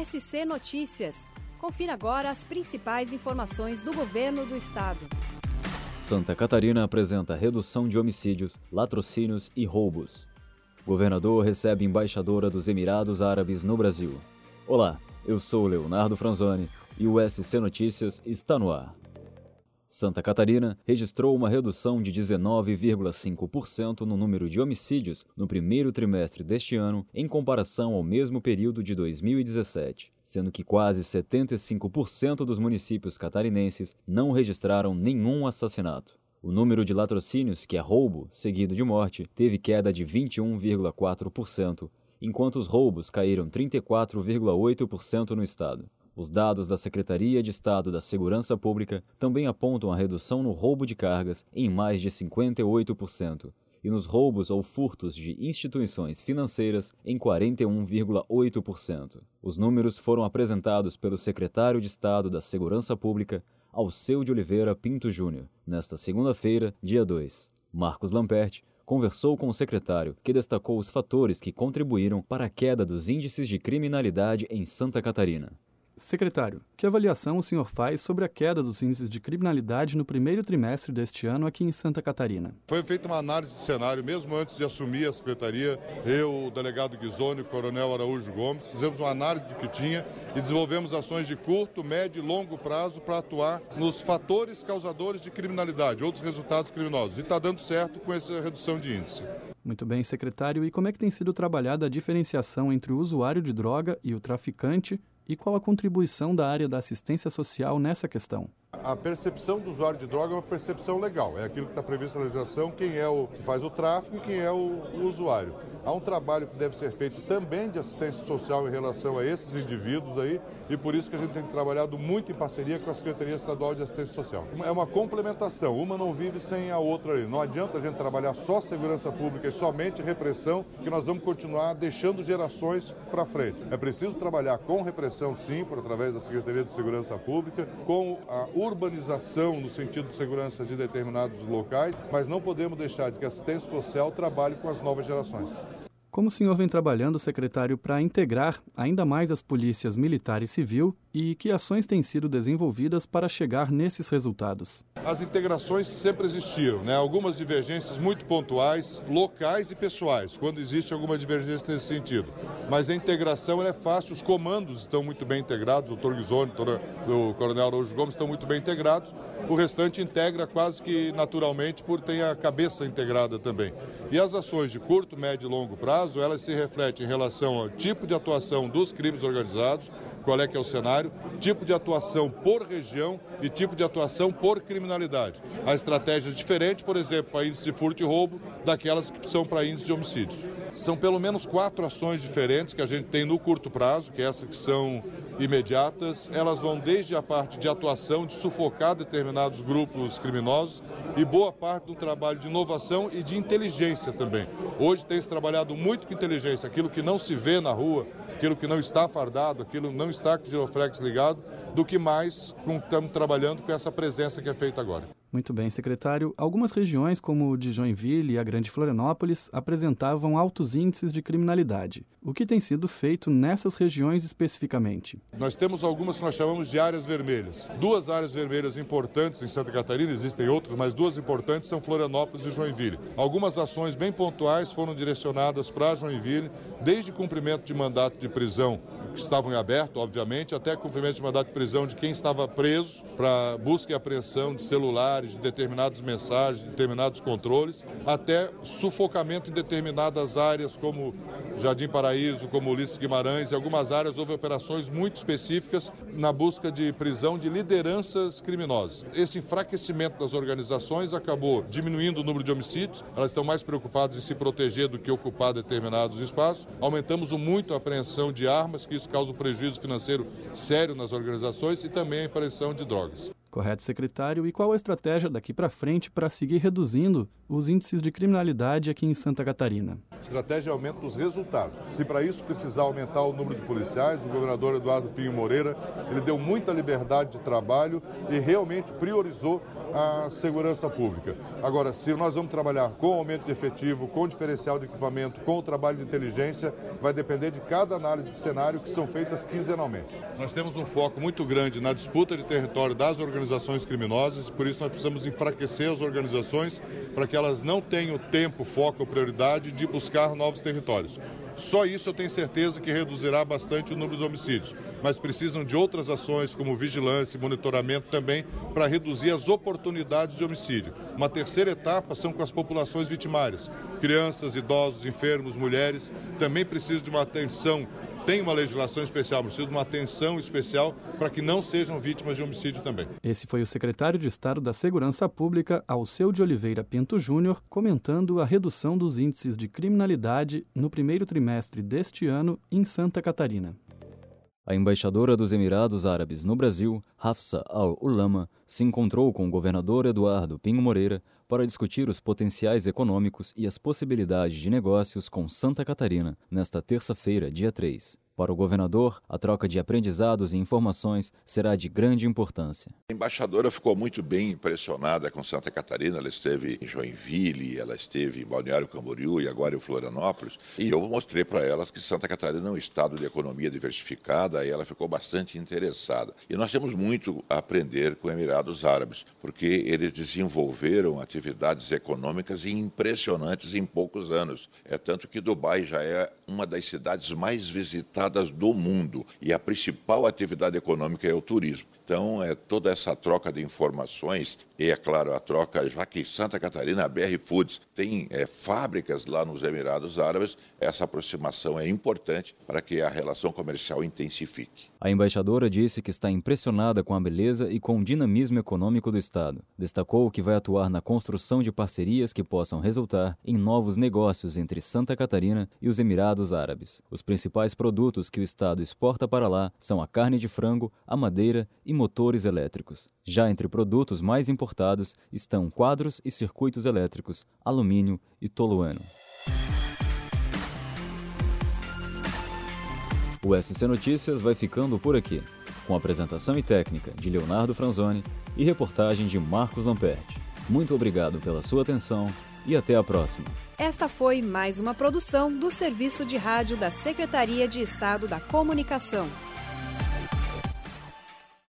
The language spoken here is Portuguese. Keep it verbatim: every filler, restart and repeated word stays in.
S C Notícias. Confira agora as principais informações do governo do estado. Santa Catarina apresenta redução de homicídios, latrocínios e roubos. Governador recebe embaixadora dos Emirados Árabes no Brasil. Olá, eu sou Leonardo Franzoni e o S C Notícias está no ar. Santa Catarina registrou uma redução de dezenove vírgula cinco por cento no número de homicídios no primeiro trimestre deste ano em comparação ao mesmo período de dois mil e dezessete, sendo que quase setenta e cinco por cento dos municípios catarinenses não registraram nenhum assassinato. O número de latrocínios, que é roubo seguido de morte, teve queda de vinte e um vírgula quatro por cento, enquanto os roubos caíram trinta e quatro vírgula oito por cento no estado. Os dados da Secretaria de Estado da Segurança Pública também apontam a redução no roubo de cargas em mais de cinquenta e oito por cento e nos roubos ou furtos de instituições financeiras em quarenta e um vírgula oito por cento. Os números foram apresentados pelo secretário de Estado da Segurança Pública, Alceu de Oliveira Pinto Júnior, nesta segunda-feira, dia dois. Marcos Lamperti conversou com o secretário, que destacou os fatores que contribuíram para a queda dos índices de criminalidade em Santa Catarina. Secretário, que avaliação o senhor faz sobre a queda dos índices de criminalidade no primeiro trimestre deste ano aqui em Santa Catarina? Foi feita uma análise de cenário, mesmo antes de assumir a secretaria, eu, o delegado Ghisoni, o coronel Araújo Gomes, fizemos uma análise do que tinha e desenvolvemos ações de curto, médio e longo prazo para atuar nos fatores causadores de criminalidade, outros resultados criminosos. E está dando certo com essa redução de índice. Muito bem, secretário. E como é que tem sido trabalhada a diferenciação entre o usuário de droga e o traficante? E qual a contribuição da área da assistência social nessa questão? A percepção do usuário de droga é uma percepção legal. É aquilo que está previsto na legislação, quem é o que faz o tráfico e quem é o, o usuário. Há um trabalho que deve ser feito também de assistência social em relação a esses indivíduos aí, e por isso que a gente tem trabalhado muito em parceria com a Secretaria Estadual de Assistência Social. É uma complementação, uma não vive sem a outra ali. Não adianta a gente trabalhar só segurança pública e somente repressão, que nós vamos continuar deixando gerações para frente. É preciso trabalhar com repressão, sim, por através da Secretaria de Segurança Pública, com a urbanização no sentido de segurança de determinados locais, mas não podemos deixar de que a assistência social trabalhe com as novas gerações. Como o senhor vem trabalhando, secretário, para integrar ainda mais as polícias militar e civil e que ações têm sido desenvolvidas para chegar nesses resultados? As integrações sempre existiram, né? Algumas divergências muito pontuais, locais e pessoais, quando existe alguma divergência nesse sentido. Mas a integração é fácil, os comandos estão muito bem integrados, o doutor Ghisoni, o coronel Araújo Gomes estão muito bem integrados, o restante integra quase que naturalmente por ter a cabeça integrada também. E as ações de curto, médio e longo prazo, elas se refletem em relação ao tipo de atuação dos crimes organizados, qual é que é o cenário, tipo de atuação por região e tipo de atuação por criminalidade. Há estratégias diferentes, por exemplo, para índice de furto e roubo, daquelas que são para índice de homicídio. São pelo menos quatro ações diferentes que a gente tem no curto prazo, que é essas que são imediatas. Elas vão desde a parte de atuação, de sufocar determinados grupos criminosos e boa parte do trabalho de inovação e de inteligência também. Hoje tem se trabalhado muito com inteligência, aquilo que não se vê na rua, aquilo que não está fardado, aquilo que não está com o giroflex ligado, do que mais com, estamos trabalhando com essa presença que é feita agora. Muito bem, secretário. Algumas regiões, como o de Joinville e a Grande Florianópolis, apresentavam altos índices de criminalidade. O que tem sido feito nessas regiões especificamente? Nós temos algumas que nós chamamos de áreas vermelhas. Duas áreas vermelhas importantes em Santa Catarina, existem outras, mas duas importantes são Florianópolis e Joinville. Algumas ações bem pontuais foram direcionadas para Joinville, desde cumprimento de mandato de prisão, que estavam em aberto, obviamente, até cumprimento de mandato de prisão de quem estava preso, para busca e apreensão de celulares, de determinadas mensagens, de determinados controles, até sufocamento em determinadas áreas, como Jardim Paraíso, como Ulisses Guimarães. Em algumas áreas houve operações muito específicas na busca de prisão de lideranças criminosas. Esse enfraquecimento das organizações acabou diminuindo o número de homicídios, elas estão mais preocupadas em se proteger do que ocupar determinados espaços. Aumentamos muito a apreensão de armas, que isso causa um prejuízo financeiro sério nas organizações, e também a apreensão de drogas. Correto, secretário? E qual a estratégia daqui para frente para seguir reduzindo os índices de criminalidade aqui em Santa Catarina? Estratégia é aumento dos resultados. Se para isso precisar aumentar o número de policiais, o governador Eduardo Pinho Moreira, ele deu muita liberdade de trabalho e realmente priorizou a segurança pública. Agora, se nós vamos trabalhar com aumento de efetivo, com diferencial de equipamento, com o trabalho de inteligência, vai depender de cada análise de cenário que são feitas quinzenalmente. Nós temos um foco muito grande na disputa de território das organizações criminosas e por isso nós precisamos enfraquecer as organizações para que elas não tenham tempo, foco ou prioridade de buscar novos territórios. Só isso eu tenho certeza que reduzirá bastante o número de homicídios, mas precisam de outras ações como vigilância e monitoramento também para reduzir as oportunidades de homicídio. Uma terceira etapa são com as populações vitimárias, crianças, idosos, enfermos, mulheres, também precisam de uma atenção. Tem uma legislação especial, precisa de uma atenção especial para que não sejam vítimas de homicídio também. Esse foi o secretário de Estado da Segurança Pública, Alceu de Oliveira Pinto Júnior, comentando a redução dos índices de criminalidade no primeiro trimestre deste ano em Santa Catarina. A embaixadora dos Emirados Árabes no Brasil, Hafsa Al-Ulama, se encontrou com o governador Eduardo Pinho Moreira para discutir os potenciais econômicos e as possibilidades de negócios com Santa Catarina nesta terça-feira, dia três. Para o governador, a troca de aprendizados e informações será de grande importância. A embaixadora ficou muito bem impressionada com Santa Catarina. Ela esteve em Joinville, ela esteve em Balneário Camboriú e agora em Florianópolis. E eu mostrei para elas que Santa Catarina é um estado de economia diversificada e ela ficou bastante interessada. E nós temos muito a aprender com os Emirados Árabes, porque eles desenvolveram atividades econômicas impressionantes em poucos anos. É tanto que Dubai já é uma das cidades mais visitadas do mundo e a principal atividade econômica é o turismo. Então, é toda essa troca de informações e, é claro, a troca, já que Santa Catarina, a B R Foods, tem é, fábricas lá nos Emirados Árabes, essa aproximação é importante para que a relação comercial intensifique. A embaixadora disse que está impressionada com a beleza e com o dinamismo econômico do Estado. Destacou que vai atuar na construção de parcerias que possam resultar em novos negócios entre Santa Catarina e os Emirados Árabes. Os principais produtos que o Estado exporta para lá são a carne de frango, a madeira e motores elétricos. Já entre produtos mais importados estão quadros e circuitos elétricos, alumínio e tolueno. O S C Notícias vai ficando por aqui, com apresentação e técnica de Leonardo Franzoni e reportagem de Marcos Lamperti. Muito obrigado pela sua atenção e até a próxima. Esta foi mais uma produção do Serviço de Rádio da Secretaria de Estado da Comunicação.